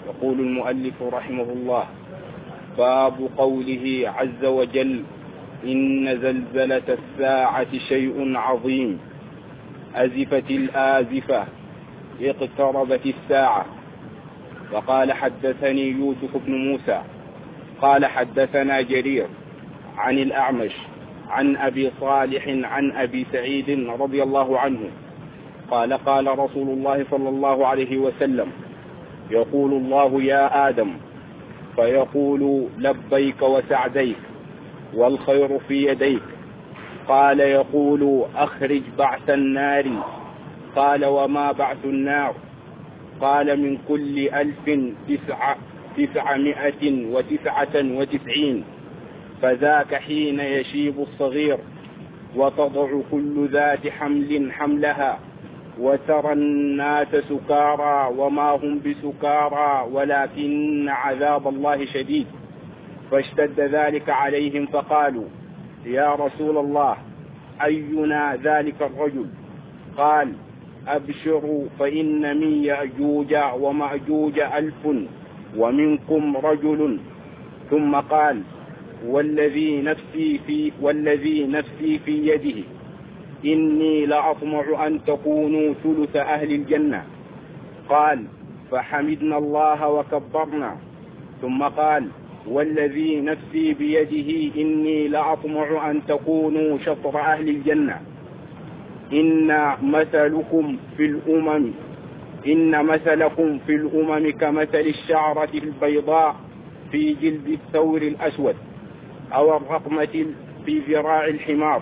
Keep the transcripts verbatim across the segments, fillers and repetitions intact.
يقول المؤلف رحمه الله: باب قوله عز وجل: إن زلزلة الساعة شيء عظيم. أزفت الآزفة، اقتربت الساعة. وقال: حدثني يوسف بن موسى قال حدثنا جرير عن الأعمش عن أبي صالح عن أبي سعيد رضي الله عنه قال: قال رسول الله صلى الله عليه وسلم: يقول الله: يا آدم، فيقول: لبيك وسعديك والخير في يديك. قال: يقول: أخرج بعث النار. قال: وما بعث النار؟ قال: من كل ألف تسع تسعمائة وتسعة وتسعين. فذاك حين يشيب الصغير وتضع كل ذات حمل حملها، وترى الناس سكارى وما هم بسكارى ولكن عذاب الله شديد. فاشتد ذلك عليهم فقالوا: يا رسول الله، أينا ذلك الرجل؟ قال: أبشروا، فإن من يأجوج ومأجوج ألف ومنكم رجل. ثم قال: والذي نفسي في والذي نفسي في يده إني لأطمع أن تكونوا ثلث أهل الجنة. قال: فحمدنا الله وكبرنا. ثم قال: والذي نفسي بيده إني لأطمع أن تكونوا شطر أهل الجنة. إن مثلكم في الأمم إن مثلكم في الأمم كمثل الشعرة البيضاء في جلد الثور الأسود، أو الرقمة في ذراع الحمار.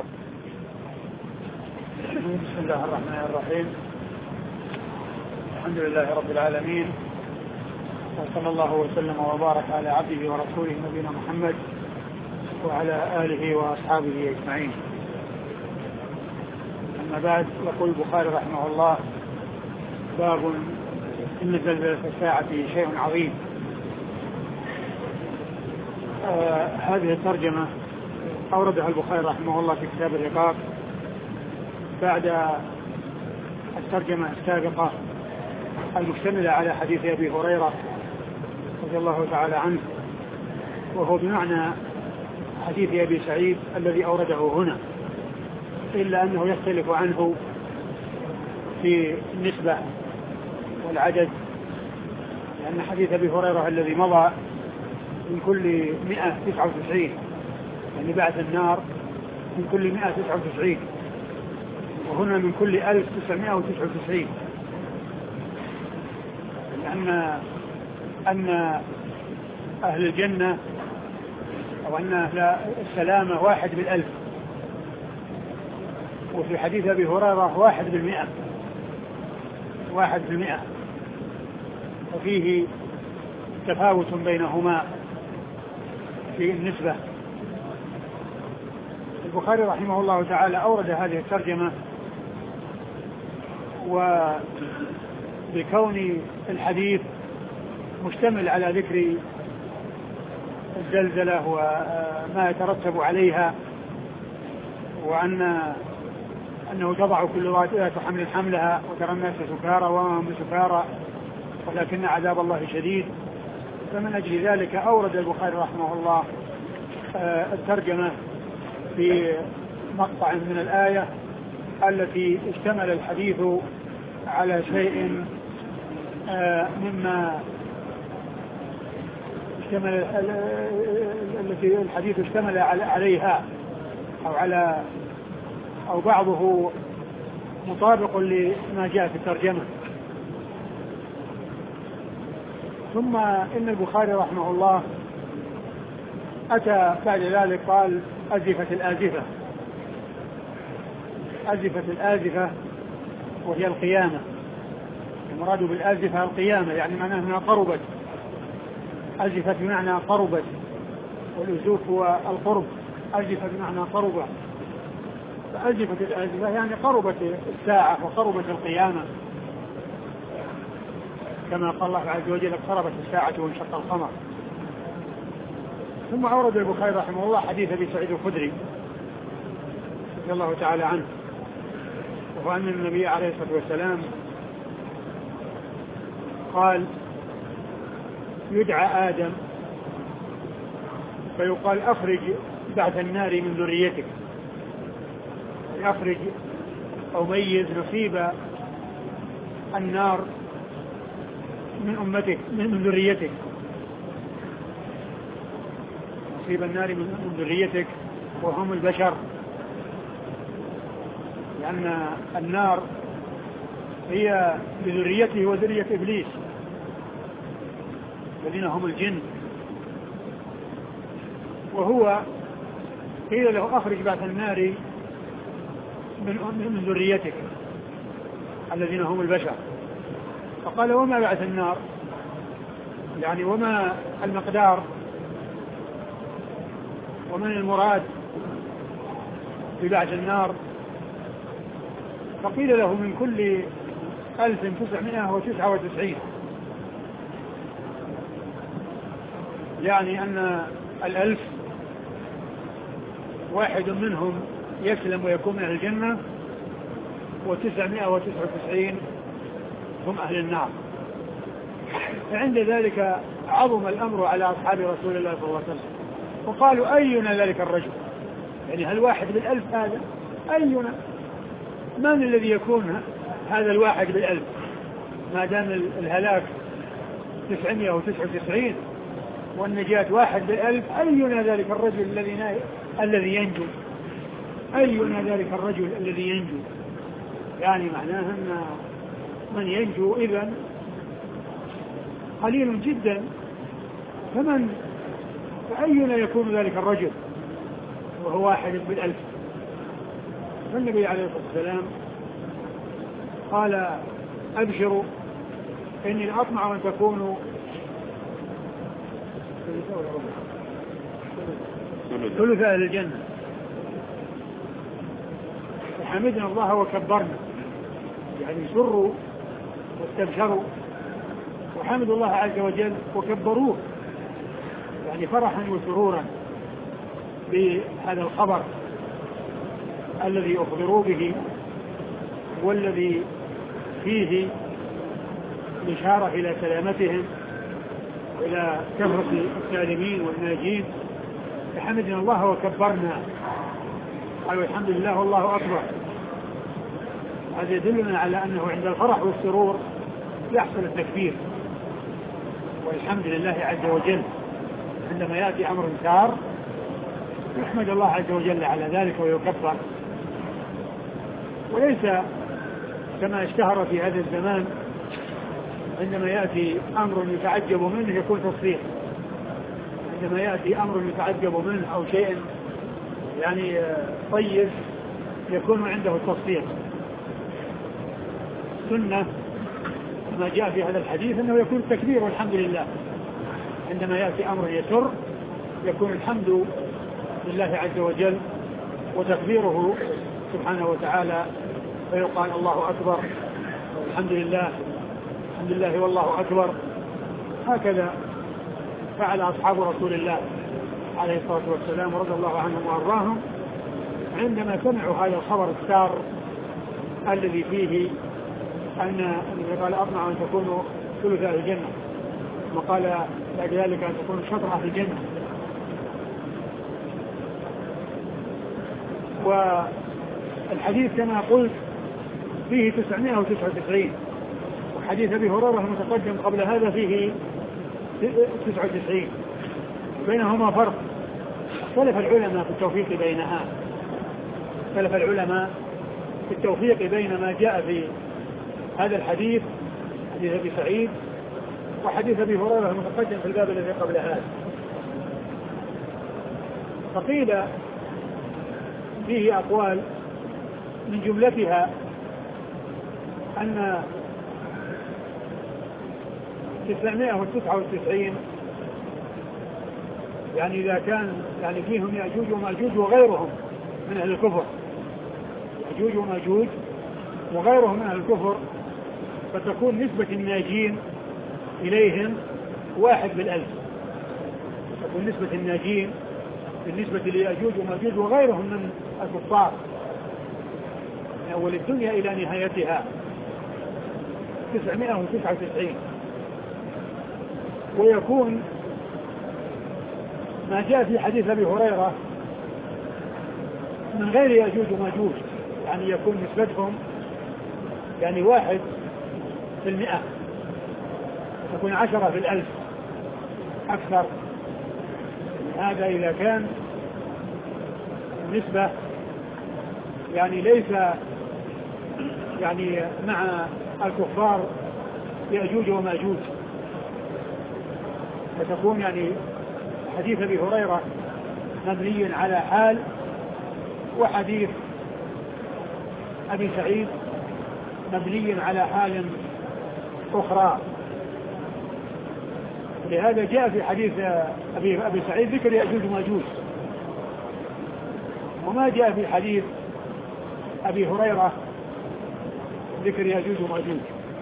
بسم الله الرحمن الرحيم. الحمد لله رب العالمين، وصلى الله وسلم وبارك على عبده ورسوله نبينا محمد وعلى آله وأصحابه أجمعين. أما بعد، يقول البخاري رحمه الله: باب إن زلزلة الساعة شيء عظيم. آه هذه الترجمة أوردها البخاري رحمه الله في كتاب الرقاق بعد الترجمة السابقة المشتملة على حديث أبي هريرة رضي الله تعالى عنه، وهو بمعنى حديث أبي سعيد الذي أورده هنا، إلا أنه يختلف عنه في النسبة والعدد، لأن حديث أبي هريرة الذي مضى من كل مئة تسعة وتسعين، يعني بعث النار من كل مئة تسعة وتسعين، وهنا من كل ألف تسعمائة وتسعة وتسعين، لأن أن أهل الجنة أو أن أهل السلامة واحد بالألف، وفي حديث أبي هريرة واحد بالمئة واحد بالمئة وفيه تفاوت بينهما في النسبة. البخاري رحمه الله تعالى أورد هذه الترجمة وبكون الحديث مشتمل على ذكر الزلزلة وما يترتب عليها، وأن أنه تضع كل ذات حمل حملها، وترى الناس سكارى وما هم بسكارى ولكن عذاب الله شديد، فمن أجل ذلك أورد البخاري رحمه الله الترجمة في مقطع من الآية التي اشتمل الحديث على شيء مما اشتمل التي الحديث اشتمل عليها أو على أو بعضه مطابق لما جاء في الترجمة. ثم إن البخاري رحمه الله أتى بعد ذلك قال: أزفت الآزفة. أزفت الآزفة وهي القيامة، المراد بالآزفة القيامة، يعني معناه أنها قربت. أزفت بمعنى قربت، والأزوف هو القرب، أزفت بمعنى قربت، فأزفت الآزفة يعني قربت الساعة وقربت القيامة، كما قال الله عز وجل: اقتربت الساعة وانشق القمر. ثم أورد البخاري رحمه الله حديث أبي سعيد الخدري رضي الله تعالى عنه، وهو أن النبي عليه الصلاة والسلام قال: يدعى آدم فيقال أخرج بعث النار من ذريتك، أخرج أو ميز نصيب النار من أمتك من ذريتك، نصيب النار من ذريتك وهم البشر، لأن النار هي بذريته وذرية إبليس الذين هم الجن، وهو قيل له أخرج بعث النار من من ذريتك الذين هم البشر، فقال وما بعث النار، يعني وما المقدار ومن المراد ببعث النار، فقيل له من كل ألف تسعمائة وتسعة وتسعين، يعني أن الألف واحد منهم يسلم ويكون من أهل الجنة وتسعمائة وتسعة وتسعين هم أهل النار. فعند ذلك عظم الأمر على أصحاب رسول الله صلى الله عليه وسلم، وقالوا أينا ذلك الرجل، يعني هل واحد بالألف هذا أينا، من الذي يكون هذا الواحد بالألف ما دام الهلاك تسعمائة وتسعة وتسعين والنجاة واحد بالألف، أينا ذلك الرجل الذي الذي ينجو، أينا ذلك الرجل الذي ينجو، يعني معناه أن من ينجو إذن قليل جدا، فمن فأينا يكون ذلك الرجل وهو واحد بالألف. فالنبي عليه الصلاة والسلام قال أبشروا إني أطمع أن تكونوا ثلث أهل الجنة. فحمدنا الله وكبرنا، يعني سروا واستبشروا وحمدوا الله عز وجل وكبروه، يعني فرحا وسرورا بهذا الخبر الذي أخبروا به والذي فيه إشارة إلى سلامتهم وإلى كثرة السالمين والناجين. فحمدنا الله وكبرنا، قالوا الحمد لله والله أكبر. هذا يدلنا على أنه عند الفرح والسرور يحصل التكبير والحمد لله عز وجل. عندما يأتي أمر سار يحمد الله عز وجل على ذلك ويكبر، وليس كما اشتهر في هذا الزمان عندما يأتي أمر يتعجب منه يكون تصفيق، عندما يأتي أمر يتعجب منه أو شيء يعني طيب يكون عنده التصفيق. سنة ما جاء في هذا الحديث أنه يكون التكبير والحمد لله، عندما يأتي أمر يسر يكون الحمد لله عز وجل وتكبيره سبحانه وتعالى، فيقال الله أكبر الحمد لله الحمد لله والله أكبر. هكذا فعل أصحاب رسول الله عليه الصلاة والسلام رضي الله عنهم وأرضاهم عندما سمعوا هذا الخبر السار الذي فيه أن قال أطمع أن تكونوا ثلث أهل الجنة، وقال بعد ذلك أن تكونوا شطر أهل الجنة. والحديث كما قلت فيه تسعمائة وتسعة وتسعين، وحديث أبي هريرة المتقدم قبل هذا فيه تسعة وتسعين، بينهما فرق. اختلف العلماء في التوفيق بينها، اختلف العلماء في التوفيق بين ما جاء في هذا الحديث حديث أبي سعيد وحديث أبي هريرة المتقدم في الباب الذي قبل هذا. فقيل فيه أقوال من جملتها أن تسعمائة وتسعة وتسعين يعني إذا كان يعني فيهم يأجوج ومأجوج وغيرهم من أهل الكفر، يأجوج ومأجوج وغيرهم من أهل الكفر، فتكون نسبة الناجين إليهم واحد بالألف، تكون نسبة الناجين بالنسبة ليأجوج ومأجوج وغيرهم من الكفار من أول الدنيا إلى نهايتها تسعمائة وتسعة وتسعين. ويكون ما جاء في حديث أبي هريرة من غير يأجوج وماجوج، يعني يكون نسبتهم يعني واحد في المئة، تكون عشرة في الألف أكثر. هذا إذا كان النسبة يعني ليس يعني مع الكفار يأجوج وماجوج، فتكون يعني حديث أبي هريرة مبني على حال، وحديث أبي سعيد مبني على حال أخرى. لهذا جاء في حديث أبي, أبي سعيد ذكر يأجوج وماجوج، وما جاء في حديث أبي هريرة ذكر يأجوج وماجوج.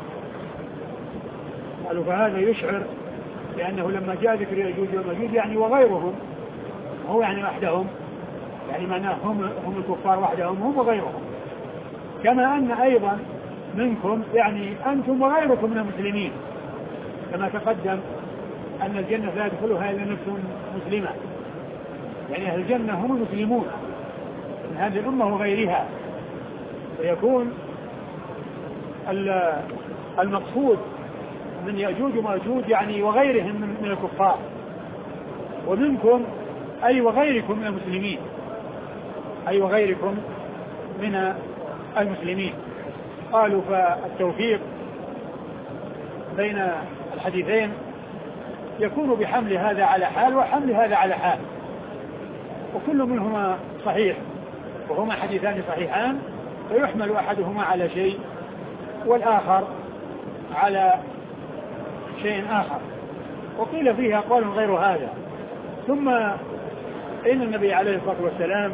قالوا فهذا يشعر لأنه لما جاء ذكر يأجوج وماجوج يعني وغيرهم، هو يعني وحدهم، يعني معناه هم هم الكفار وحدهم هم وغيرهم، كما أن أيضا منكم يعني أنتم وغيركم من المسلمين، كما تقدم أن الجنة لا يدخلها إلا نفس مسلمة، يعني أهل الجنة هم المسلمون من هذه الأمة وغيرها. فيكون المقصود من يأجوج وماجوج يعني وغيرهم من الكفار، ومنكم أي وغيركم من المسلمين، أي وغيركم من المسلمين. قالوا فالتوفيق بين الحديثين يكون بحمل هذا على حال وحمل هذا على حال، وكل منهما صحيح، وهما حديثان صحيحان، فيحمل أحدهما على شيء والآخر على شيء آخر. وقيل فيها قول غير هذا. ثم إن النبي عليه الصلاة والسلام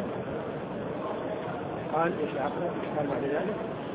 قال إيش قال بعد ذلك؟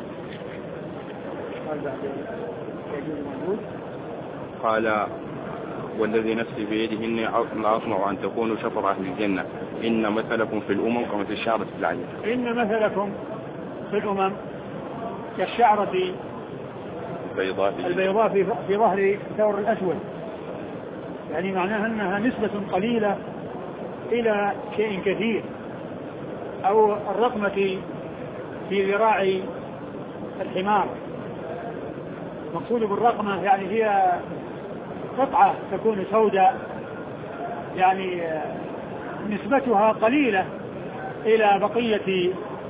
قال بعد يجوز موجود قال والذي نفسي بيده إني أطمع أن تكونوا شطر أهل الجنة، إن مثلكم في الأمم كمثل الشعرة في العجل. إن مثلكم في الأمم كالشعرة البيضاء البيضاء في, في ظهر الثور الأسود، يعني معناها أنها نسبة قليلة إلى شيء كثير، أو الرقمة في ذراع الحمار. المقصود بالرقمة يعني هي قطعة تكون سوداء، يعني نسبتها قليلة إلى بقية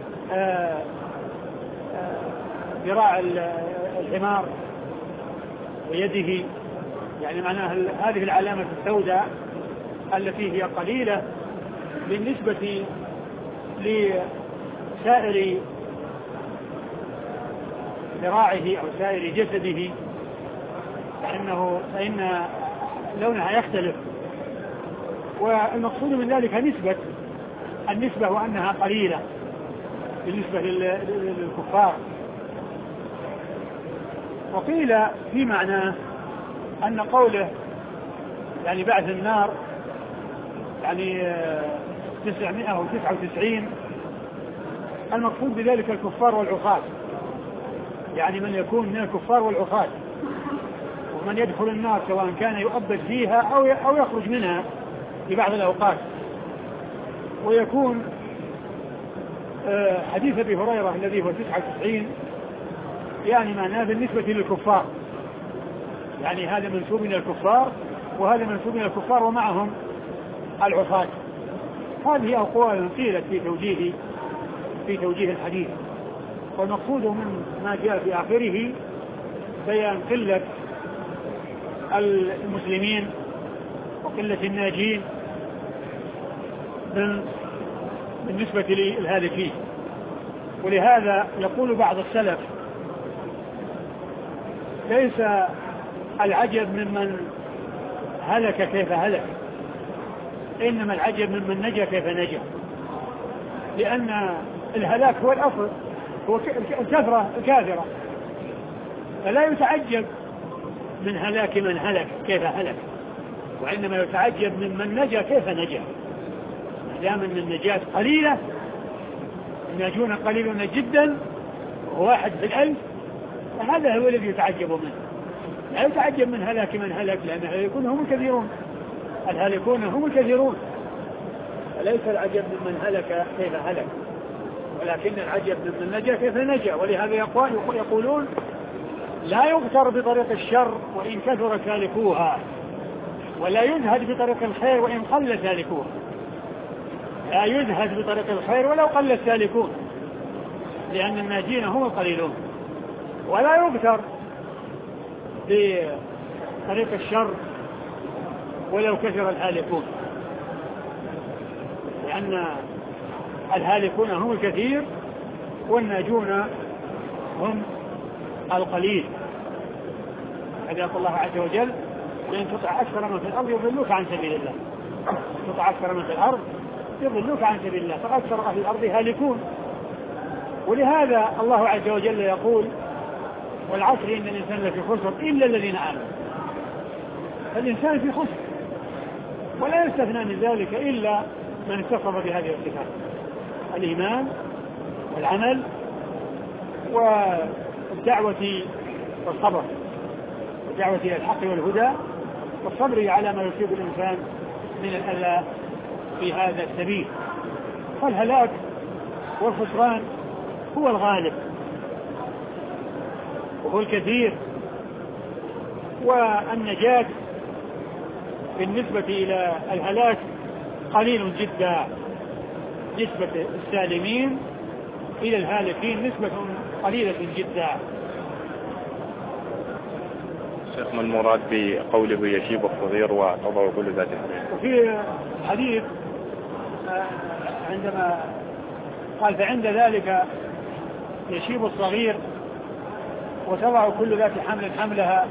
ذراع الحمار ويده، يعني معناها هذه العلامة السوداء التي هي قليلة بالنسبة لسائر ذراعه أو سائر جسده، فإنه فإن لونها يختلف. والمقصود من ذلك نسبة النسبة وأنها قليلة بالنسبة للكفار. وقيل في معناه أن قوله يعني بعث النار يعني تسعمائة وتسعة وتسعين، المقصود بذلك الكفار والعصاة، يعني من يكون من الكفار والعصاة، ومن يدخل النار سواء كان يؤبد فيها أو أو يخرج منها في بعض الأوقات. ويكون حديث أبي هريرة الذي هو تسعة وتسعين يعني معناه بالنسبة للكفار، يعني هذا منسوب من الكفار وهذا منسوب من الكفار ومعهم العصاة. هذه أقوال قيلت في توجيه في توجيه الحديث، والمقصود من ما جاء في آخره بيان قلة المسلمين وقلة الناجين بالنسبة للهالكين. ولهذا يقول بعض السلف ليس العجب ممن هلك كيف هلك، إنما العجب ممن نجا كيف نجا، لأن الهلاك هو الأصل، هو الكثرة الكاثرة، فلا يتعجب من هلاك من هلك كيف هلك، وإنما يتعجب ممن نجا كيف نجا. ما دام أن النجاة قليلة، الناجون قليلون جدا وواحد في الألف، فهذا هو الذي يتعجب منه. لا يتعجب من هلاك من هلك، لأن الهالكون هم الكثيرون، الهالكون هم الكثيرون، فليس العجب من هلك كيف هلك، ولكن العجب من نجا كيف نجا. ولهذا يقولون لا يغتر بطريق الشر وإن كثر سالكوها، ولا يزهد بطريق الخير وإن قل سالكوها. لا يزهد بطريق الخير ولو قل السالكون، لأن الناجين هم القليلون. ولا يغتر بطريق الشر ولو كثر الهالكون، لأن الهالكون هم الكثير والناجون هم القليل. هذا يقول الله عز وجل: لأن تطع أكثر من في الأرض يضلوك عن سبيل الله. تطع أكثر من في الأرض يضلوك عن سبيل الله، فأكثر أهل الأرض هالكون. ولهذا الله عز وجل يقول: والعصر إن الإنسان لفي خسر إلا الذين آمنوا. فالإنسان في خسر، ولا يستثنى من ذلك إلا من اتصف بهذه الصفات: الإيمان والعمل والدعوة والصبر، الدعوة إلى الحق والهدى والصبر على ما يصيب الإنسان من الأذى في هذا السبيل. فالهلاك والخسران هو الغالب وهو الكثير، والنجاة بالنسبة إلى الهلاك قليل جدا. نسبة السالمين إلى الهالكين نسبة قليلة جدا. شيخ، ما المراد بقوله يشيب الصغير وتضع كل ذات حمل؟ وفي حديث عندما قال: فعند ذلك يشيب الصغير وتضع كل ذات حمل حملها.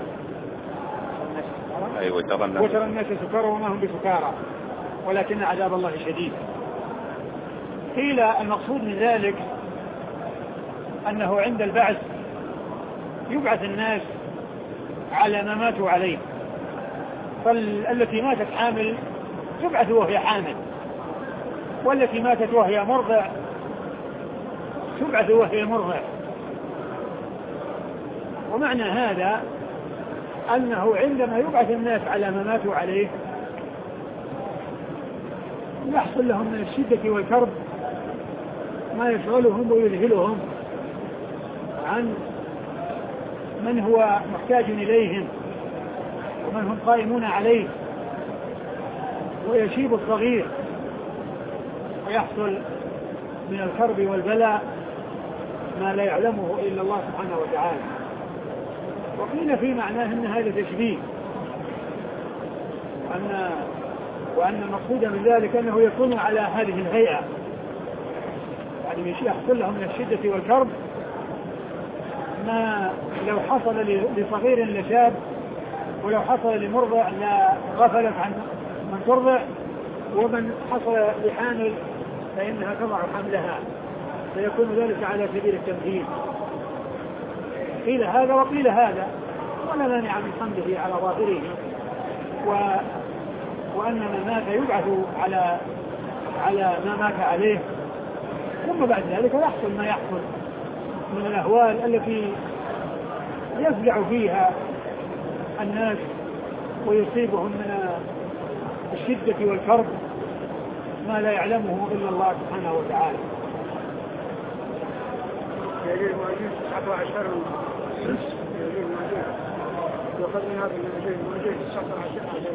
أيوة، وترى الناس سكارى وما هم بسكارى ولكن عذاب الله شديد. قيل المقصود من ذلك أنه عند البعث يبعث الناس على ما ماتوا عليه، فالتي ماتت حامل تبعث وهي حامل، والتي ماتت وهي مرضع تبعث وهي مرضع. ومعنى هذا أنه عندما يبعث الناس على ما ماتوا عليه يحصل لهم من الشدة والكرب ما يشغلهم ويذهلهم عن من هو محتاج إليهم ومن هم قائمون عليه، ويشيب الصغير ويحصل من الكرب والبلاء ما لا يعلمه إلا الله سبحانه وتعالى. وقيل في معناه أن هذا تشبيه، أن وأن المقصود من ذلك أنه يكون على هذه الهيئة، يعني يحصل لهم من الشدة والكرب ما لو حصل لصغير لشاب، ولو حصل لمرضع لغفلت عن من ترضع، ومن حصل لحامل فإنها تضع حملها، فيكون ذلك على سبيل التمثيل. قيل هذا وقيل هذا، ولا مانع من حمله على ظاهره، و... وأن من مات يبعث على على ما مات عليه، ثم بعد ذلك يحصل ما يحصل من الأهوال التي يفزع فيها الناس ويصيبهم من الشدة والكرب ما لا يعلمه إلا الله سبحانه وتعالى. يجب المواجهة تسعة عشر يجب المواجهة يؤخذ من هذا المواجهة تسعة عشر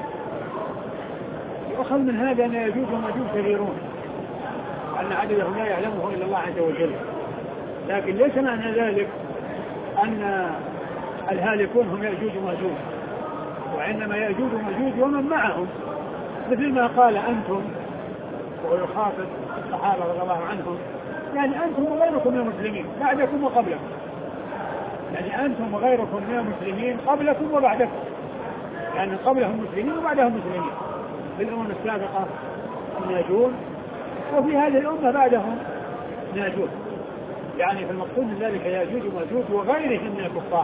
يؤخذ من هذا أن يجوز ومجوز كثيرون، أن عددهم لا يعلمه إلا الله عز وجل. لكن ليس معنى ذلك أن الهالكون هم يأجوج وماجوج، وإنما يأجوج وماجوج ومن معهم، مثل ما قال أنتم ويخاطب الصحابة رضي الله عنهم، يعني أنتم وغيركم من المسلمين بعدكم وقبلكم، يعني أنتم وغيركم من المسلمين قبلكم وبعدكم، يعني قبلهم مسلمين وبعدهم مسلمين في الأمم السابقة الناجون، وفي هذه الأمة بعدهم ناجون. يعني في المقصود من ذلك ياجوج وماجوج وغيرهم من الكفار،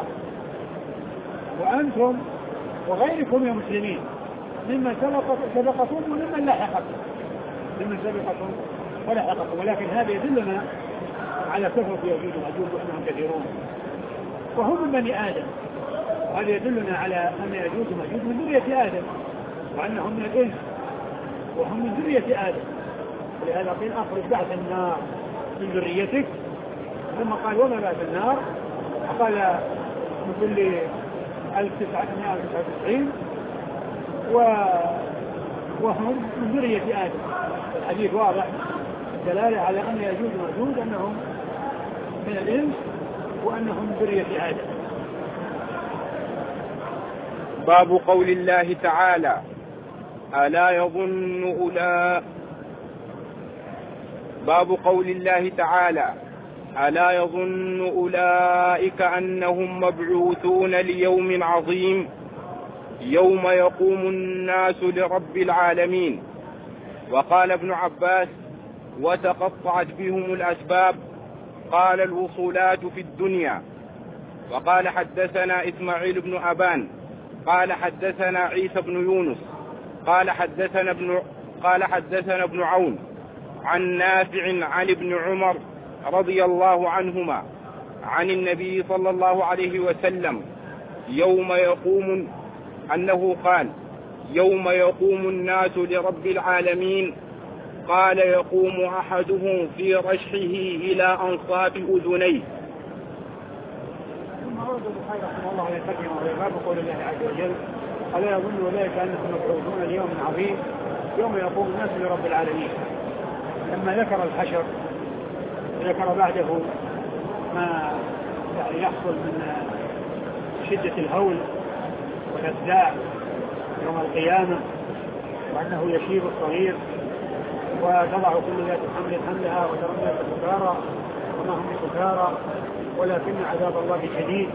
وأنتم وغيركم من المسلمين ممن سبقكم وممن لاحقكم، ممن سبقكم ولحقكم. ولكن هذا يدلنا على كثرة ياجوج وماجوج وأنهم كثيرون، وهم من بني آدم، وهذا يدلنا على أن يجوز ومأجوج من ذرية آدم وأنهم من الإنس وهم من ذرية آدم، ولهذا قيل أخرج بعث النار من ذريتك، ثم قال وما بعث النار، قال من كل ألف وتسعمائة وتسعة وتسعين وهم من ذرية آدم. الحديث واضح دلالة على أن يجوز ومأجوج أنهم من الإنس وأنهم من ذرية آدم. باب قول الله تعالى ألا يظن أولئك باب قول الله تعالى ألا يظن أولئك أنهم مبعوثون ليوم عظيم يوم يقوم الناس لرب العالمين. وقال ابن عباس وتقطعت بهم الأسباب، قال الوصولات في الدنيا. وقال حدثنا إسماعيل بن أبان قال حدثنا عيسى بن يونس قال حدثنا ابن قال حدثنا ابن عون عن نافع عن ابن عمر رضي الله عنهما عن النبي صلى الله عليه وسلم يوم يقوم أنه قال يوم يقوم الناس لرب العالمين، قال يقوم أحدهم في رشحه إلى أنصاف أذنيه. ثم أورد البخاري رحمه الله يتكلم على باب قول الله عز وجل ألا يظن أولئك أنهم مبعوثون ليوم عظيم يوم يقوم الناس لرب العالمين. لما ذكر الحشر ذكر بعده ما يعني يحصل من شدة الهول والأفزاع يوم القيامة، وأنه يشيب الصغير وتضع كل ذات حمل حملها وترى الناس سكارى وما هم بسكارى ولكن عذاب الله شديد،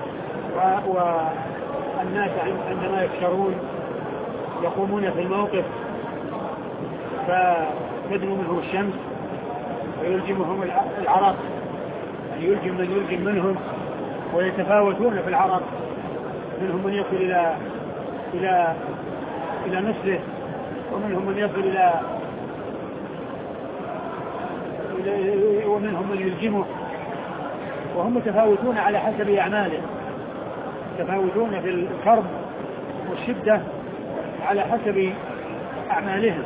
والناس عندما يكشرون يقومون في الموقف فتدنو منهم الشمس ويلجمهم العرق، يعني يلجم من يلجم منهم ويتفاوتون في العرق، منهم من يصل إلى إلى إلى نصفه ومنهم من يصل إلى ومنهم من يلجمه، وهم متفاوتون على حسب أعماله، متفاوتون في الكرب والشدة على حسب أعمالهم.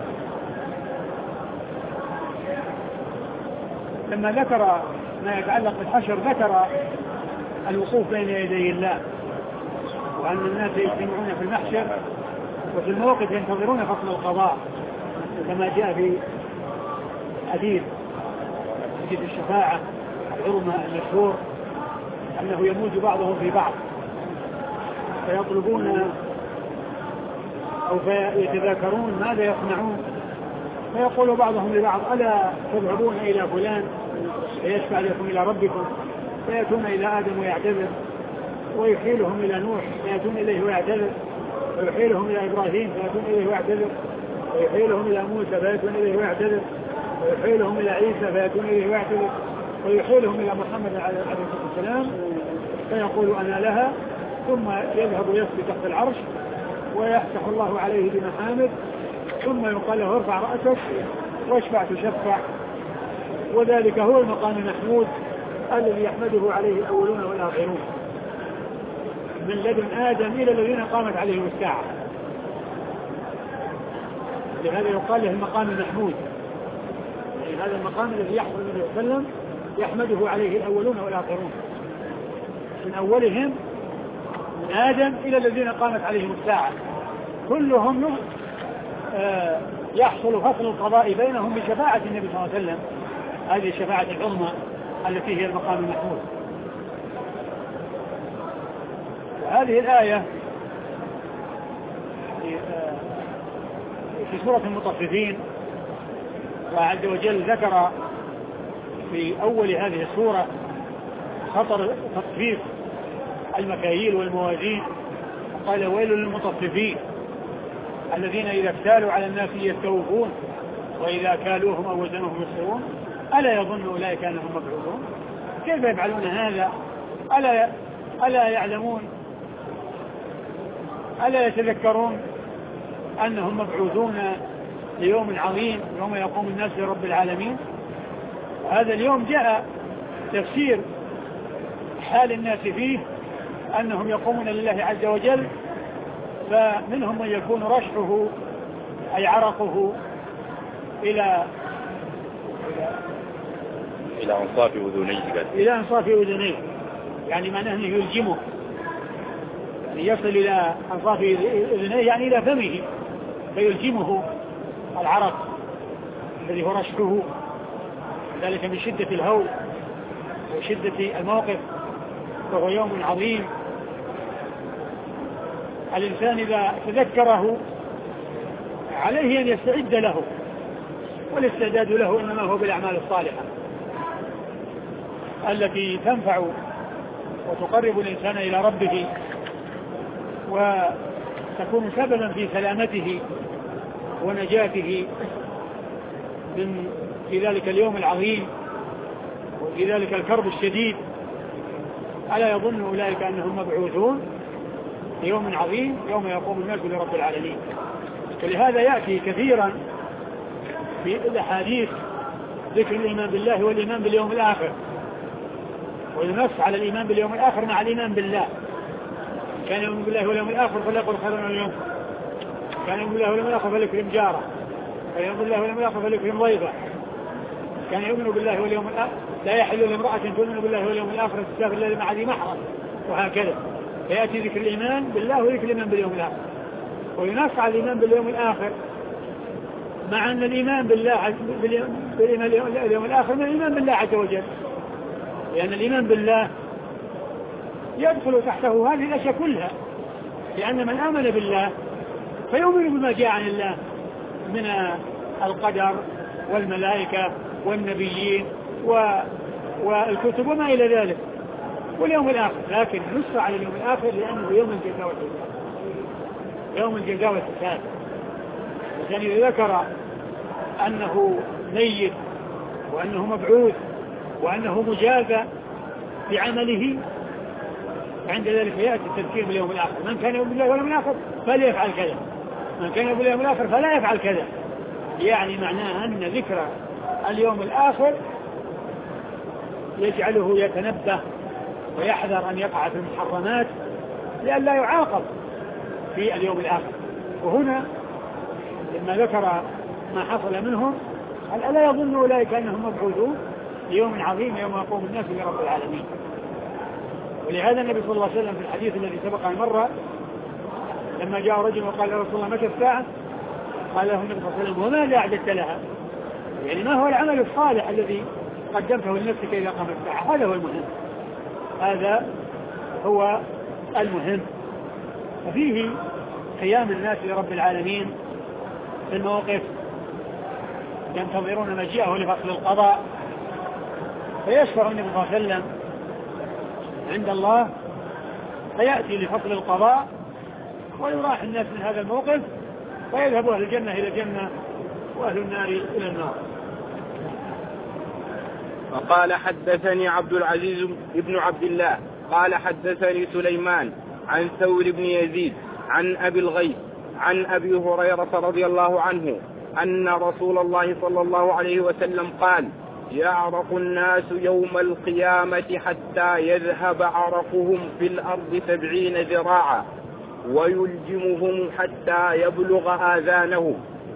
لما ذكر ما يتعلق بالحشر ذكر الوقوف بين يدي الله، وأن الناس يجتمعون في المحشر وفي الموقف ينتظرون فصل القضاء، كما جاء في حديث حديث الشفاعة العظمى المشهور أنه يموج بعضهم في بعض فيطلبون أو فيتذاكرون ماذا يصنعون، فيقول بعضهم لبعض ألا تذهبون إلى فلان فيشفع لكم إلى ربكم، فيأتون إلى آدم ويعتذر، ويحيلهم إلى نوح فيأتون إليه ويعتذر، ويحيلهم إلى إبراهيم فيأتون إليه ويعتذر، ويحيلهم إلى موسى فيأتون إليه ويعتذر، ويحيلهم إلى عيسى فيأتون إليه ويعتذر، ويحيلهم إلى محمد عليه الصلاة والسلام فيقول أنا لها، ثم يذهب ويسبي تحت العرش ويفتح الله عليه بمحامد، ثم يقال له ارفع رأسك واشفع تشفع. وذلك هو المقام المحمود الذي يحمده عليه الأولون والآخرون من لدن آدم إلى الذين قامت عليهم الساعة، لهذا يقال له المقام المحمود، يعني هذا المقام الذي يحمد النبي صلى الله عليه وسلم يحمده عليه الأولون والآخرون من أولهم من آدم إلى الذين قامت عليهم الساعة، كلهم آه يحصل فصل القضاء بينهم بشفاعة النبي صلى الله عليه وسلم، هذه الشفاعة العظمى التي هي المقام المحمود. هذه الآية في سورة المطففين، وعز وجل ذكر في أول هذه السورة خطر تطفيف المكاييل والموازين، وقال ويل للمطففين الذين إذا اكتالوا على الناس يستوفون وإذا كالوهم أو وزنوهم يخسرون ألا يظن أولئك أنهم مبعوثون. كيف يفعلون هذا؟ ألا ألا يعلمون ألا يتذكرون أنهم مبعوثون ليوم عظيم يوم يقوم الناس لرب العالمين؟ هذا اليوم جاء تفسير حال الناس فيه أنهم يقومون لله عز وجل، فمنهم من يكون رشحه أي عرقه إلى إلى أنصاف أذنيه إلى أنصاف أذنيه، يعني معناه أنه يلجمه، يعني يصل إلى أنصاف أذنيه يعني إلى فمه، فيلجمه العرق الذي هو رشحه، ذلك من شدة الهول وشدة الموقف، وهو يوم عظيم. الإنسان إذا تذكره عليه أن يستعد له، والاستعداد له إنما هو بالأعمال الصالحة التي تنفع وتقرب الإنسان إلى ربه وتكون سببا في سلامته ونجاته من في ذلك اليوم العظيم وفي ذلك الكرب الشديد. ألا يظن أولئك أنهم مبعوثون يوم عظيم يوم يقوم الناس لرب العالمين. ولهذا يأتي كثيرا في الأحاديث ذكر الإيمان بالله والإيمان باليوم الآخر، والنص على الإيمان باليوم الآخر مع الإيمان بالله. كان يؤمن بالله واليوم الآخر فليقل خيرا أو ليصمت، كان يؤمن بالله واليوم الآخر فليكرم جاره، كان يؤمن بالله واليوم الآخر فليكرم ضيفه، كان يؤمن بالله واليوم الآخر لا يحل لامرأة تؤمن بالله واليوم الآخر تسافر الذي مع ذي محرم، وهكذا. فيأتي ذكر الإيمان بالله وذكر الإيمان باليوم الآخر، وينص على الإيمان باليوم الآخر مع أن الإيمان بالله باليوم الآخر من الإيمان بالله عز وجل، لأن الإيمان بالله يدخل تحته هذه الأشياء كلها، لأن من آمن بالله فيؤمن بما جاء عن الله من القدر والملائكة والنبيين والكتب وما إلى ذلك واليوم الآخر. لكن نص على اليوم الآخر لأنه يوم الجزاء والحساب، يوم الجزاء والحساب. وكان إذا ذكر أنه ميت وأنه مبعوث وأنه مجازى بعمله، عند ذلك يأتي التذكير باليوم الآخر. من كان يؤمن بالله واليوم الآخر فليفعل كذا، من كان يؤمن بالله واليوم الآخر فلا يفعل كذا. يعني معناه أن ذكر اليوم الآخر يجعله يتنبه ويحذر أن يقع في المحرمات لئلا يعاقب في اليوم الآخر. وهنا لما ذكر ما حصل منهم قال ألا يظن أولئك أنهم مبعوثون ليوم عظيم يوم يقوم الناس لرب العالمين. ولهذا النبي صلى الله عليه وسلم في الحديث الذي سبق أن مر لما جاء رجل وقال يا رسول الله متى الساعة؟ قال له النبي صلى الله عليه وسلم وماذا أعددت لها؟ يعني ما هو العمل الصالح الذي قدمته لنفسك إذا قام الساعة؟ هذا هو المهم، هذا هو المهم. ففيه قيام الناس لرب العالمين في الموقف، ينتظرون مجيئه لفصل القضاء، فيشفع النبي صلى الله عليه وسلم عند الله فيأتي لفصل القضاء ويراح الناس من هذا الموقف، ويذهب أهل الجنة إلى الجنة وأهل النار إلى النار. وقال حدثني عبد العزيز بن عبد الله قال حدثني سليمان عن ثور بن يزيد عن أبي الغيث عن أبي هريرة رضي الله عنه أن رسول الله صلى الله عليه وسلم قال يعرق الناس يوم القيامة حتى يذهب عرقهم في الأرض سبعين ذراعا ويلجمهم حتى يبلغ آذانهم.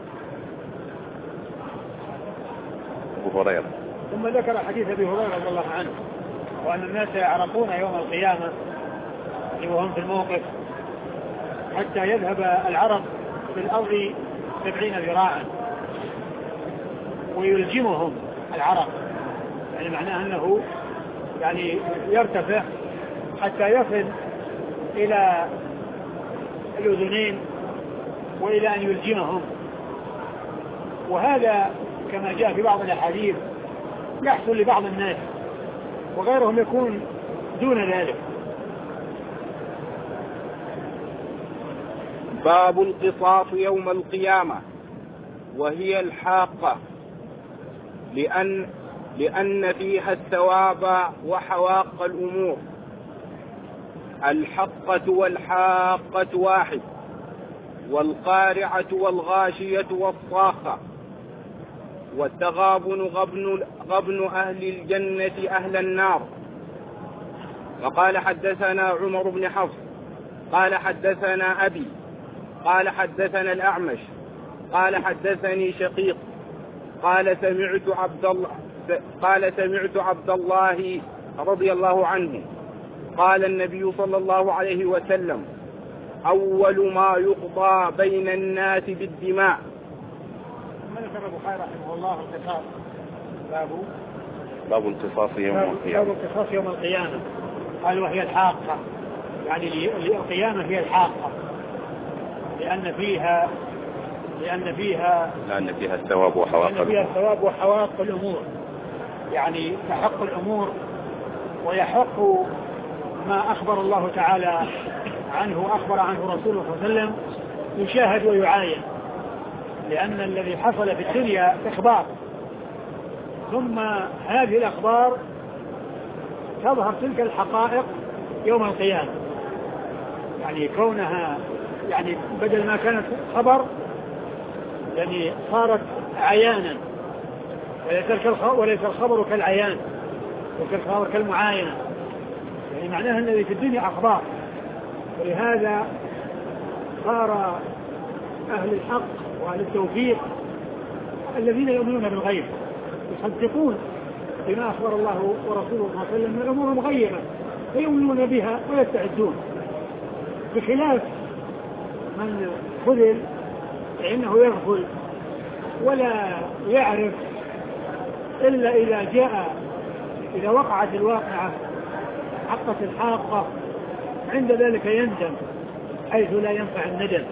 أبو هريرة. ثم ذكر حديث أبي هريرة رضي الله عنه وأن الناس يعرقون يوم القيامة وهم في الموقف حتى يذهب العرق في الأرض سبعين ذراعا ويلجمهم العرق، يعني معناه أنه يعني يرتفع حتى يصل إلى الأذنين وإلى أن يلجمهم. وهذا كما جاء في بعض الأحاديث يحصل لبعض الناس وغيرهم يكون دون ذلك. باب القصاص يوم القيامة، وهي الحاقة لأن, لأن فيها الثواب وحواق الأمور. الحقة والحاقة واحد، والقارعة والغاشية والصاخة. والتغابن غبن, غبن أهل الجنة أهل النار. وقال حدثنا عمر بن حفص قال حدثنا أبي قال حدثنا الأعمش قال حدثني شقيق قال سمعت عبد الله قال سمعت عبد الله رضي الله عنه قال النبي صلى الله عليه وسلم أول ما يقضى بين الناس بالدماء. ذكر البخاري رحمه الله القصاص باب باب القصاص يوم القيامة. باب القصاص يوم القيامة قال وهي الحاقة، يعني القيامة هي الحاقة لأن فيها لأن فيها لأن فيها الثواب وحواق لأن فيها الثواب وحواق الأمور، يعني تحق الأمور ويحق ما أخبر الله تعالى عنه أخبر عنه رسوله صلى الله عليه وسلم يشاهد ويعاين، لأن الذي حصل في الدنيا إخبار، ثم هذه الأخبار تظهر تلك الحقائق يوم القيامة، يعني كونها يعني بدل ما كانت خبر يعني صارت عيانا، وليس الخبر كالعيان والخبر كالمعاينة، يعني معناها الذي في الدنيا أخبار. ولهذا صار أهل الحق وأهل التوفيق الذين يؤمنون بالغيب يصدقون بما أخبر الله ورسوله صلى الله عليه وسلم من الأمور المغيبة فيؤمنون بها ويستعدون، بخلاف من خذل فإنه يغفل ولا يعرف إلا إذا جاء إذا وقعت الواقعة حقت الحاقة عند ذلك يندم حيث لا ينفع الندم،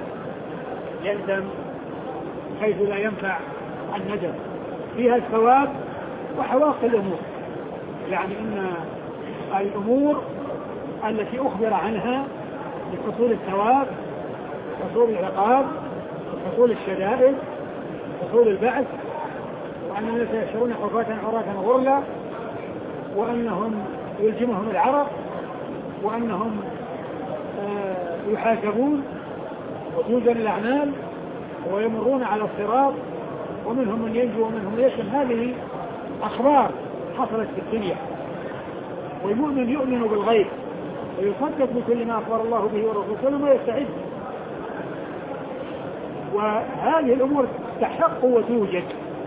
يندم حيث لا ينفع الندم. فيها الثواب وحواق الأمور، يعني إن الأمور التي أخبر عنها بحصول الثواب حصول العقاب حصول الشدائد حصول البعث، وأن الناس يحشرون حفاة عراة غرلا، وأنهم يلجمهم العرق، وأنهم آه يحاسبون وتوزن الأعمال ويمرون على الصراط ومنهم من ينجو ومنهم من يسلم. هذه أخبار حصلت في الدنيا، والمؤمن يؤمن بالغيب ويصدق بكل ما أخبر الله به ورسوله صلى الله عليه وسلم ويستعد، وهذه الأمور تحق وتوجد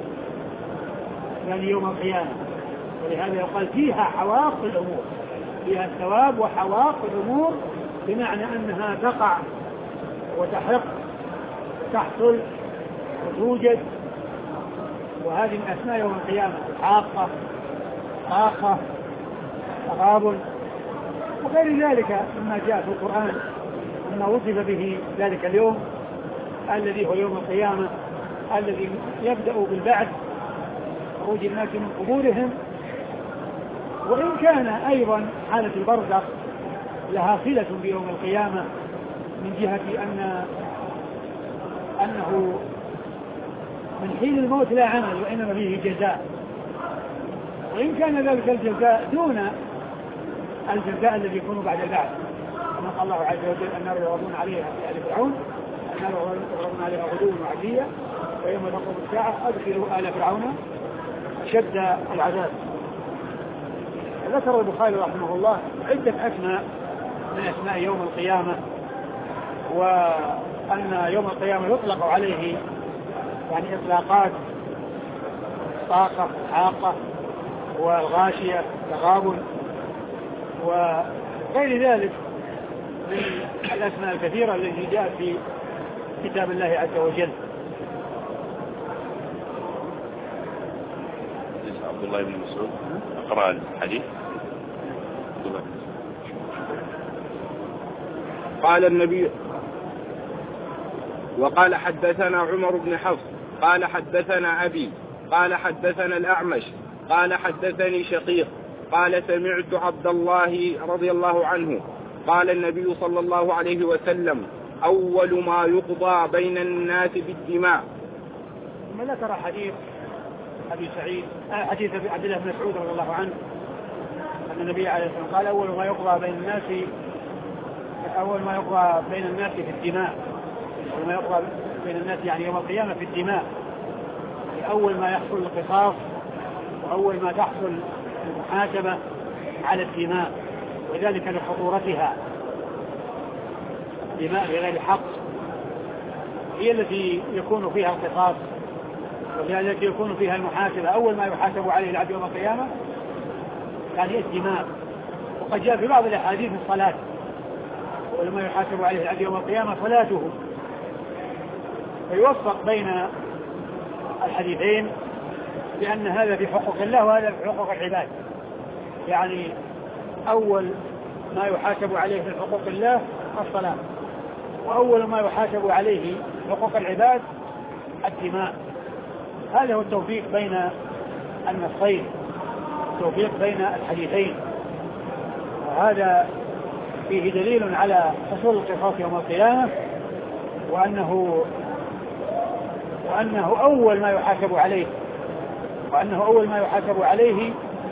يعني يوم القيامة. ولهذا يقال فيها حواق الأمور، فيها الثواب وحواق الأمور، بمعنى أنها تقع وتحق تحصل وتوجد. وهذه من أسماء يوم القيامة حاقة آخة تغاب وغير ذلك مما جاء في القرآن مما وصف به ذلك اليوم الذي هو يوم القيامة، الذي يبدأ بالبعث خروج الناس من قبورهم. وإن كان أيضا حالة البرزخ لها صلة بيوم القيامة من جهة أن أنه من حين الموت لا عمل وإنما فيه جزاء، وإن كان ذلك الجزاء دون الجزاء الذي يكون بعد البعث، كما قال الله عز وجل النار يعرضون عليها في آل فرعون النار يعرضون عليها غدوا وعشيا ويوم تقوم الساعة أدخلوا آل فرعون أشد العذاب. ذكر البخاري رحمه الله عدة أسماء من أسماء يوم القيامة، وأن يوم القيامة يطلق عليه يعني إطلاقات طاقة حاقة والغاشية تغابن وغير ذلك من الأسماء الكثيرة التي جاءت في كتاب الله عز وجل. عبد الله بن مسعود أقرأ الحديث. قال النبي وقال حدثنا عمر بن حفص قال حدثنا أبي قال حدثنا الأعمش قال حدثني شقيق قال سمعت عبد الله رضي الله عنه قال النبي صلى الله عليه وسلم أول ما يقضى بين الناس بالدماء. ثم ذكر حديث أبي سعيد حديث عبد الله بن مسعود رضي الله عنه أن النبي عليه الصلاة والسلام قال أول ما يقضى بين الناس أول ما يقضى بين الناس في الدماء، أول ما يقضى بين الناس يعني يوم القيامة في الدماء، أول ما يحصل القصاص وأول ما تحصل المحاسبة على الدماء. وذلك لخطورتها. دماء بغير حق هي التي يكون فيها القصاص، وهي التي يكون فيها المحاسبة. أول ما يحاسب عليه العبد يوم القيامة كان هي الدماء. وقد جاء في بعض الأحاديث الصلاة، ولما يحاسب عليه العبد يوم القيامة صلاته. فيوفق بين الحديثين لأن هذا في حقوق الله وهذا في حقوق العباد. يعني أول ما يحاسب عليه في حقوق الله الصلاة، وأول ما يحاسب عليه حقوق العباد الدماء. هذا هو التوفيق بين النصين، التوفيق بين الحديثين. وهذا فيه دليل على حصول القصاص يوم القيامة، وأنه وأنه أول ما يحاسب عليه وأنه أول ما يحاسب عليه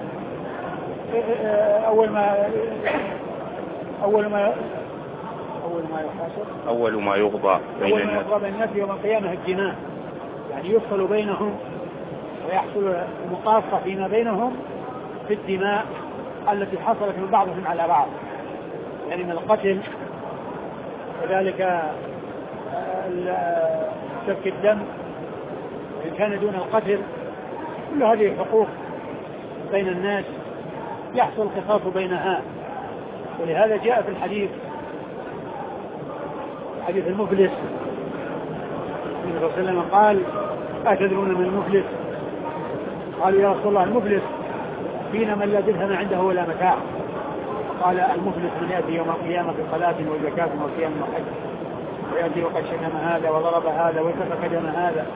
أول ما أول ما أول ما يحاسب أول ما يقضى بين الناس أول ما يقضى بين الناس يوم القيامة الجنان، يعني يفصل بينهم ويحصل المقاصة فيما بينهم في الدماء التي حصلت من بعضهم على بعض، يعني من القتل وذلك سفك الدم إن كان دون القتل. كل هذه حقوق بين الناس يحصل القصاص بينها. ولهذا جاء في الحديث حديث المفلس النبي صلى الله عليه وسلم قال: أتدرون من المفلس؟ قالوا: يا رسول الله المفلس فينا من لا درهم عنده ولا متاع. قال: المفلس من يأتي يوم القيامة بصلاة وزكاة وصيام وحج، ويأتي وقد شتم هذا وضرب هذا وسفك دم هذا،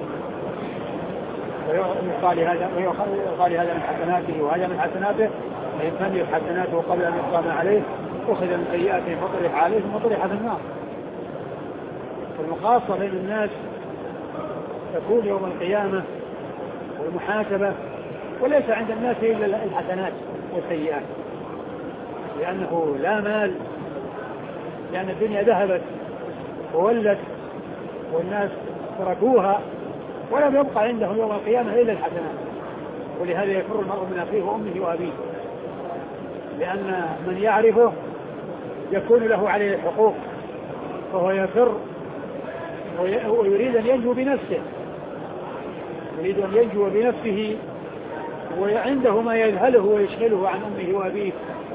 ويقال هذا ويقال هذا من حسناته وهذا من حسناته، فإن فنيت حسناته قبل أن يقام عليه أخذ من سيئاته فطرح عليه وطرح في النار. المقاصة بين الناس تكون يوم القيامة والمحاسبة، وليس عند الناس إلا الحسنات والسيئات، لأنه لا مال، لأن الدنيا ذهبت وولت والناس تركوها ولم يبقى عندهم يوم القيامة إلا الحسنات. ولهذا يفر المرء من أخيه وأمه وأبيه، لأن من يعرفه يكون له عليه الحقوق، فهو يفر ويريد أن ينجو بنفسه يريد أن ينجو بنفسه وعنده ما يذهله ويشغله عن أمه وأبيه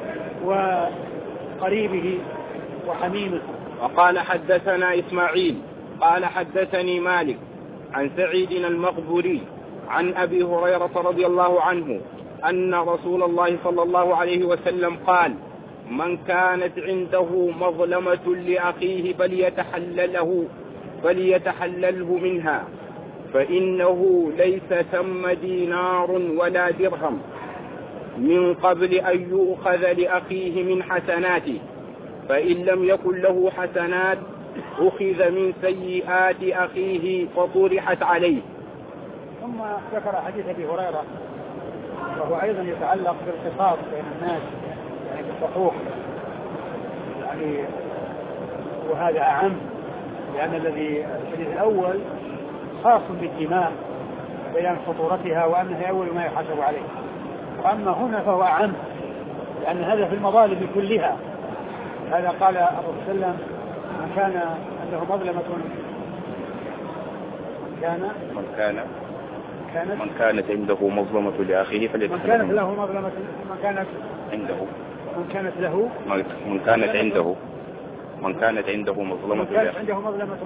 وقريبه وحميمه. وقال: حدثنا إسماعيل قال حدثني مالك عن سعيد المقبوري عن أبي هريرة رضي الله عنه أن رسول الله صلى الله عليه وسلم قال: من كانت عنده مظلمة لأخيه فليتحلله فليتحلله منها، فإنه ليس ثم دينار ولا درهم من قبل أن يؤخذ لأخيه من حسناته، فإن لم يكن له حسنات أخذ من سيئات أخيه فطرحت عليه. ثم ذكر حديث أبي هريرة وهو أيضا يتعلق بالقصاص بين الناس، يعني بالحقوق، يعني وهذا أعم، لأن الذي الحديث الأول خاص بالدماء بيان خطورتها وأنها أول ما يحاسب عليه، وأما هنا فهو أعم لأن هذا في المظالم كلها. هذا قال أبو سلم: من كان عنده مظلمة كان من كان كانت من كانت عنده مظلمة لأخيه فليتحلل من كانت له مظلمة من كانت عنده من كانت له من كانت عنده من كانت عنده مظلمة من كانت عنده مظلمة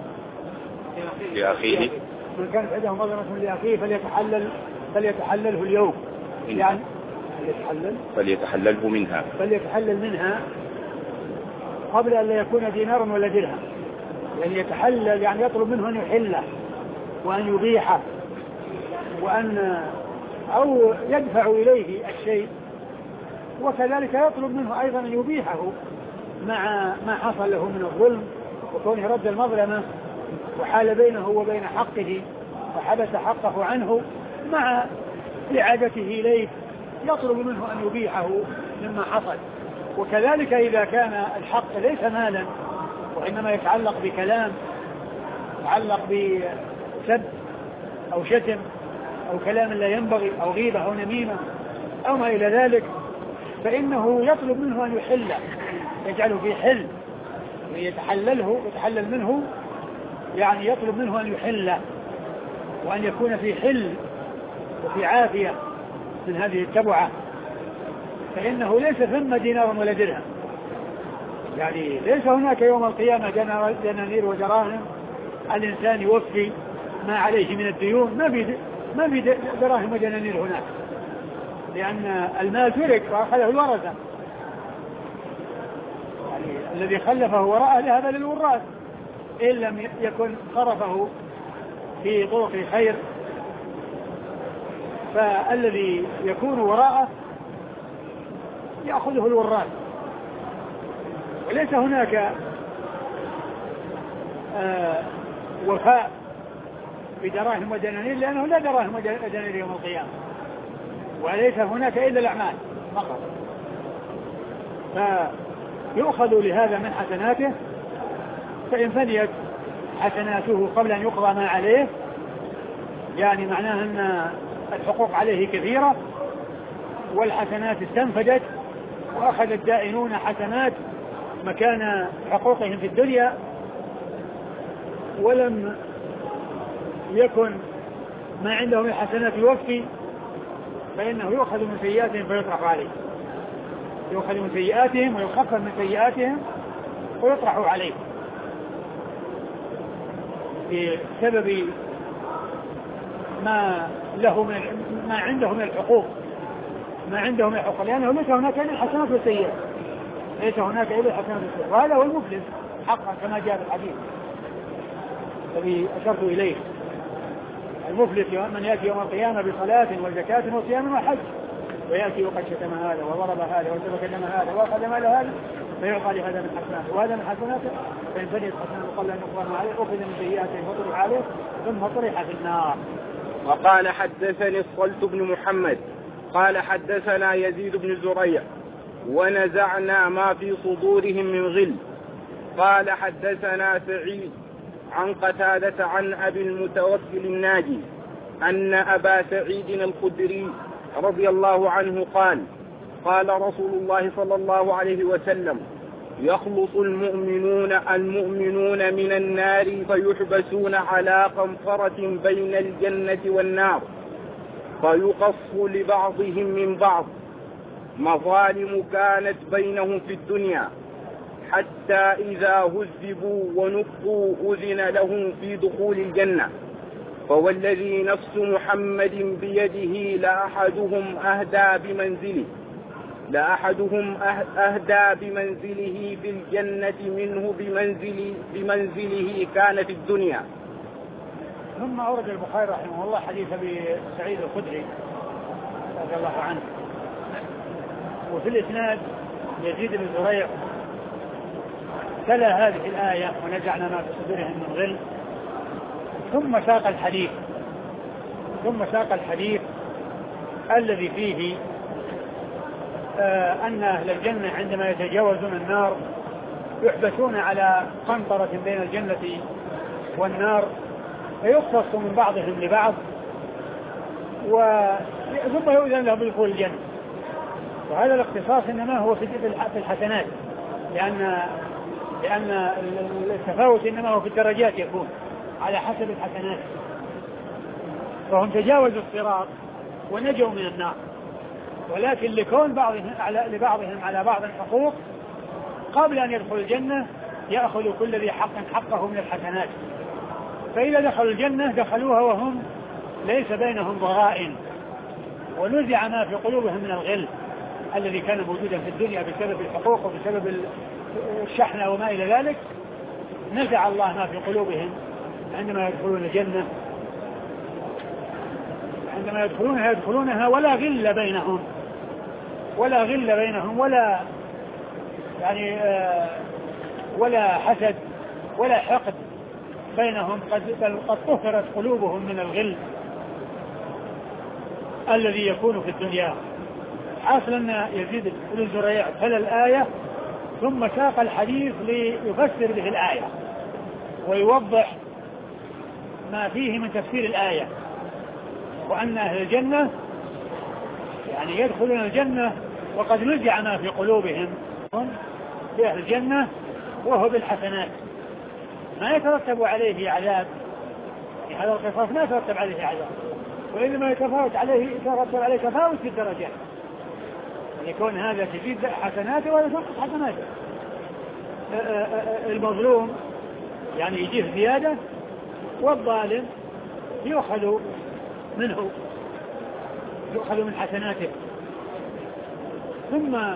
لأخيه من كانت عنده مظلمة لأخيه فليتحلل فليتحلله اليوم، يعني فليتحلل فليتحلله منها فليتحلل منها قبل أن لا يكون دينارا ولا درهم، يعني يتحلل يعني يطلب منه أن يحله وأن يبيحه وأن أو يدفع إليه الشيء، وكذلك يطلب منه أيضا أن يبيحه مع ما حصل له من الظلم وكونه رد المظلمة وحال بينه وبين حقه وحبس حقه عنه، مع إعادته إليه يطلب منه أن يبيحه مما حصل. وكذلك إذا كان الحق ليس مالا وإنما يتعلق بكلام، يتعلق بسب أو شتم أو كلام لا ينبغي أو غيبة أو نميمة أو ما إلى ذلك، فإنه يطلب منه أن يحل، يجعله في حل ويتحلله يتحلل منه، يعني يطلب منه أن يحل وأن يكون في حل وفي عافية من هذه التبعة، فإنه ليس ثم دينار ولا درهم، يعني ليس هناك يوم القيامة دنانير ودراهم الإنسان يوفي ما عليه من الديون، ما في ما في دراهم ودنانير هناك، لأن المال ترك وأخذه الورثة، يعني الذي خلفه وراءه لهذا للوراث، إن لم يكن صرفه في طرق خير فالذي يكون وراءه يأخذه الوراث. وليس هناك آه وفاء بدراهم ودنانير، لأنه لا دراهم ودنانير يوم القيامة، وليس هناك إلا الأعمال فقط، فيؤخذ لهذا من حسناته، فإن فنيت حسناته قبل أن يقضى ما عليه، يعني معناه أن الحقوق عليه كثيرة والحسنات استنفدت وأخذ الدائنون حسنات مكان حقوقهم في الدنيا، ولم يكن ما عندهم الحسنات يوفي، فإنه يؤخذ من سيئاتهم فيطرح عليه، يؤخذ من سيئاتهم ويخفف من سيئاتهم ويطرح عليه بسبب ما له من ما عنده من الحقوق ما عنده من الحقوق لأنه ليس هناك إلا الحسنات والسيئات، ليس هناك إلا الحسنات والسيئات، وهذا هو المفلس حقا كما جاء في الحديث الذي أشرت إليه. المفلس من يأتي يوم القيامة بصلاة وزكاة وصيام وحج، ويأتي وقد شتم هذا وضرب هذا وسفك دم هذا وأخذ مال هذا، فيعطى لهذا من حسناته وهذا من حسناته، فإن فنيت حسناته قبل أن يقضى عليه أخذ من سيئاته فطرح عليه ثم طرح في النار. وقال حدثني الصلت بن محمد قال حدثنا يزيد بن زريع ونزعنا ما في صدورهم من غل. قال حدثنا سعيد عن قتادة عن أبي المتوكل الناجي أن أبا سعيد الخدري رضي الله عنه قال قال رسول الله صلى الله عليه وسلم: يخلص المؤمنون المؤمنون من النار فيحبسون على قنطرة بين الجنة والنار، فيقص لبعضهم من بعض مظالم كانت بينهم في الدنيا، حتى إذا هذبوا ونقوا أذن لهم في دخول الجنة. فوالذي نفس محمد بيده لأحدهم أهدى بمنزله لأحدهم أهدى بمنزله في الجنة منه بمنزل بمنزله كان في الدنيا. ثم أورد البخاري رحمه الله حديث أبي سعيد الخدري رضي الله عنه، وفي الإسناد يزيد بن زريع تلا هذه الآية: ونزعنا ما في صدورهم من غل، ثم ساق الحديث ثم ساق الحديث الذي فيه آه أن أهل الجنة عندما يتجاوزون النار يحبسون على قنطرة بين الجنة والنار، فيقتص من بعضهم لبعض ثم يؤذن لهم بدخول الجنة. وهذا الاختصاص إنما هو في الحسنات، لأن لأن التفاوت إنما هو في الدرجات يكون على حسب الحسنات، فهم تجاوزوا الصراط ونجوا من النار، ولكن لكون بعضهم على لبعضهم على بعض حقوق قبل أن يدخل الجنة يأخذ كل ذي حق حقه من الحسنات، فإذا دخلوا الجنة دخلوها وهم ليس بينهم ضغائن، ونزع ما في قلوبهم من الغل الذي كان موجودا في الدنيا بسبب الحقوق وبسبب الشحنة وما إلى ذلك. نزع الله ما في قلوبهم عندما يدخلون الجنة، عندما يدخلونها يدخلونها ولا غل بينهم ولا غل بينهم ولا يعني آه ولا حسد ولا حقد بينهم، قد قد طهرت قلوبهم من الغل الذي يكون في الدنيا. حاصل يزيد بن زريع تلا الآية ثم ساق الحديث ليفسر به الآية ويوضح ما فيه من تفسير الآية، وأن أهل الجنة يعني يدخلون الجنة وقد نزع ما في قلوبهم بأهل الجنة وهو بالحسنات ما يترتب عليه عذاب. في هذا القصاص ما يترتب عليه عذاب، وإنما يتفاوت عليه يترتب عليه تفاوت في الدرجات، يكون هذا تزيد حسناته ولا تنقص حسناته. المظلوم يعني يجيه زيادة، والظالم يؤخذ منه يؤخذ من حسناته، ثم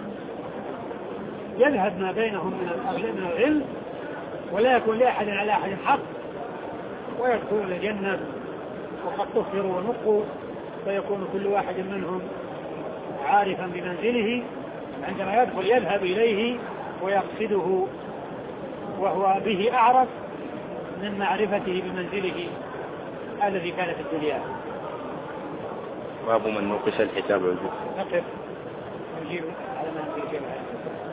يذهب ما بينهم من العلم ولا يكون لأحد على أحد حق، ويدخلون الجنة وقد طهروا ونقوا، فيكون كل واحد منهم عارفا بمنزله، عندما يدخل يذهب إليه ويقصده وهو به أعرف من معرفته بمنزله الذي كان في الدنيا. باب من نوقش الحساب عجوب. نقف نجيب على ما نجيب.